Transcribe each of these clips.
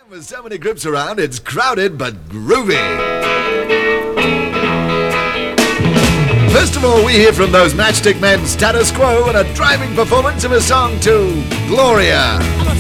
With so many groups around, it's crowded but groovy. First of all, we hear from those Matchstick Men, Status Quo, and a driving performance of a song to Gloria.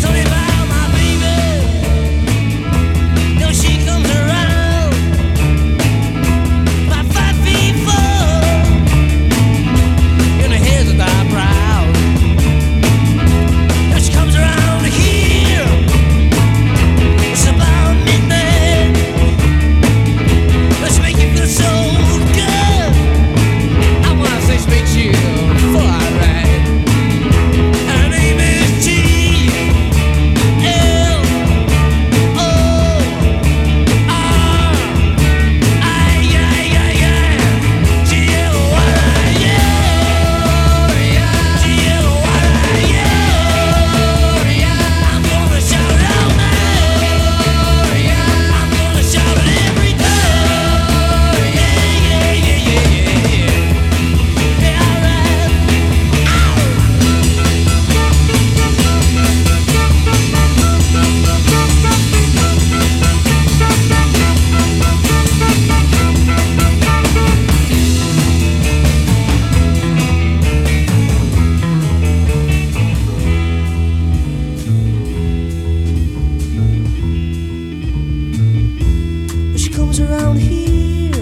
Around here,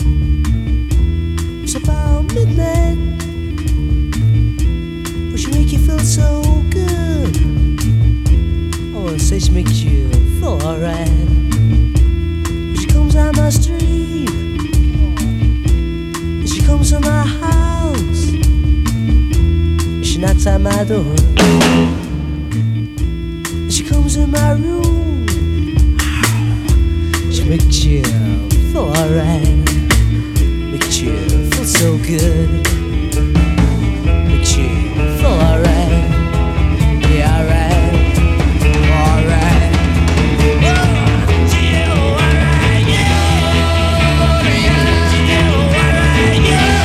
it's about midnight, but she make you feel so good. Oh, say she makes you feel alright. She comes on my street, she comes to my house, she knocks on my door, she comes in my room, she makes you feel alright, makes you feel so good, makes you feel alright, yeah, alright, alright. Oh, yeah, alright, yeah, yeah, alright,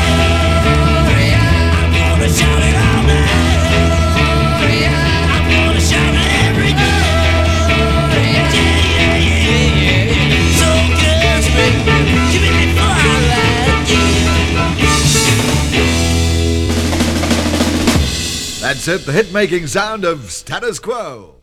yeah. I'm gonna shout it all night, yeah. I'm gonna shout it every day, yeah, yeah, yeah, yeah. So good. That's it, the hit-making sound of Status Quo.